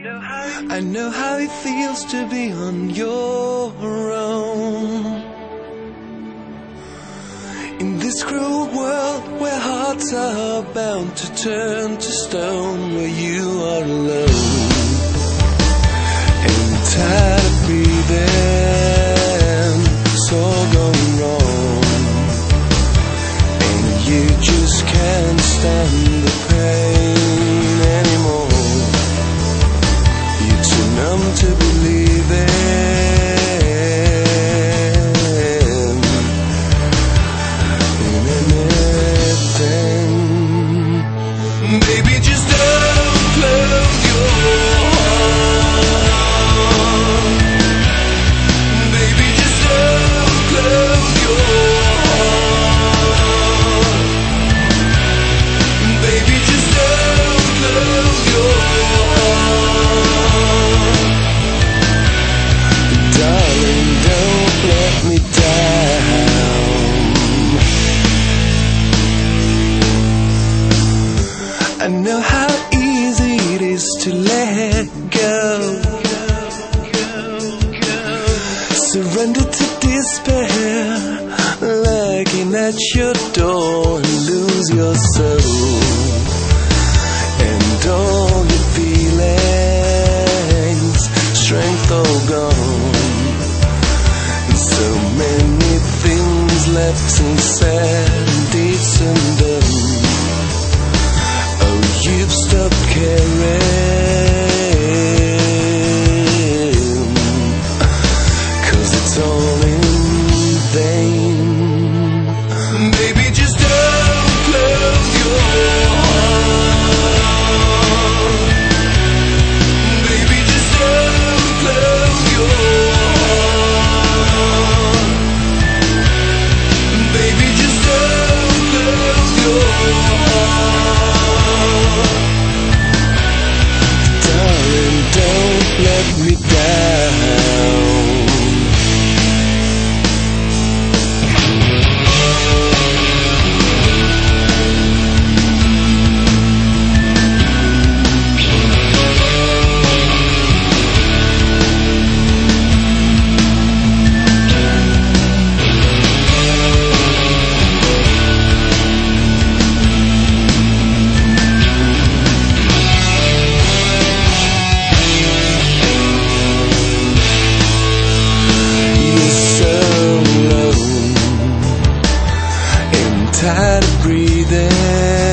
I know how it feels to be on your own. In this cruel world where hearts are bound to turn to stone, where you are alone and tired of breathing, it's all going wrong, and you just can't stand the pain anymore. You're too numb to believe in anything. Baby, just don't close your heart. Baby, just don't close your heart. Baby, just don't close your heart. Darling, don't let me down. I know how easy it is to let go, surrender to despair, looking at your door and lose your soul and all your feelings, strength all gone, and so many things left unsaid, deeds undone. Oh, you've stopped caring, 'cause it's all in vain. Baby, just don't close your heart. Baby, just don't close your heart. Baby, just don't close your heart. Darling, don't let me down. Tired of breathing.